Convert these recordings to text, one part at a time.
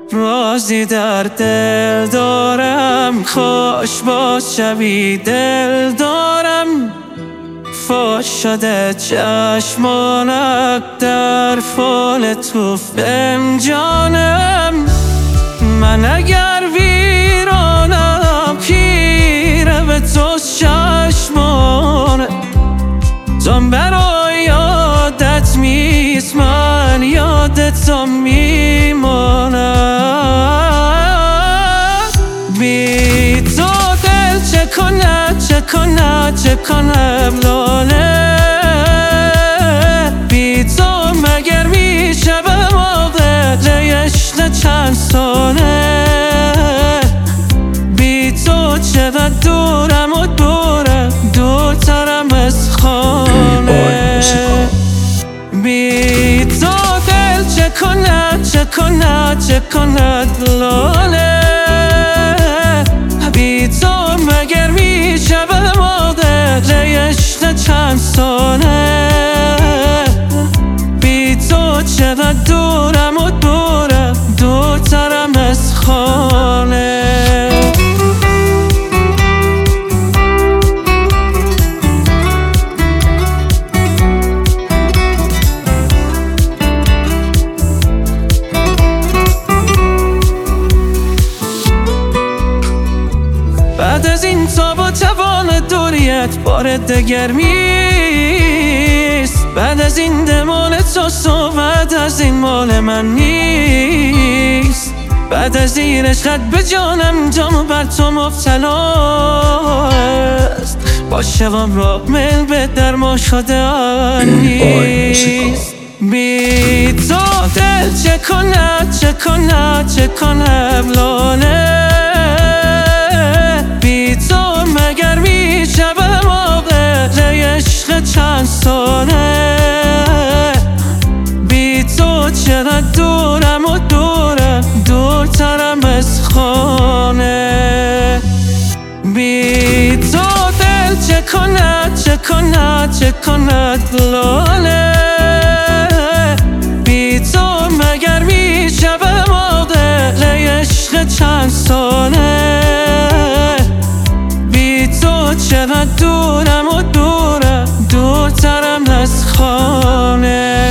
رازی در دل دارم، خوش باش شبی دل دارم. فاش شده چشمانت در فال تو فنجانم. من اگر ویرانم خیره به تو چشمانه، زن برای یادت میست من یادتو میمانم. بی تو دل چه کند چه کند چه کند لاله، بی تو مگر میشه به واقع عشق چند ساله. بی تو چقدر دورم و دورترم از خانه. بی تو دل چه کند چه کند چه کند لاله، بی تو مگر میشه به واقع عشق چند ساله. بی تو چقدر دورم و دورترم از خانه. بعد از این تاب و توان دوریت بار دگر میست. بعد از این دمال تو صحبت از این مال من نیست. بعد از این عشقت به جانم جام بر تو مبتلاست. با شقام را مل به درما شده نیست. بی تو دل چه کند چه کند چه کند لاله، بی تو مگر میشه به واقع عشق چند ساله. بی تو چقدر دورم و دورترم از خانه. بی تو دل چه کند چه کند چه کند لاله، بی تو مگر میشه به واقع عشق چند ساله. بی تو چقدر دورم و دورترم از خانه.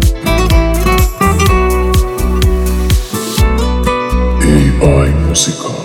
AI Música.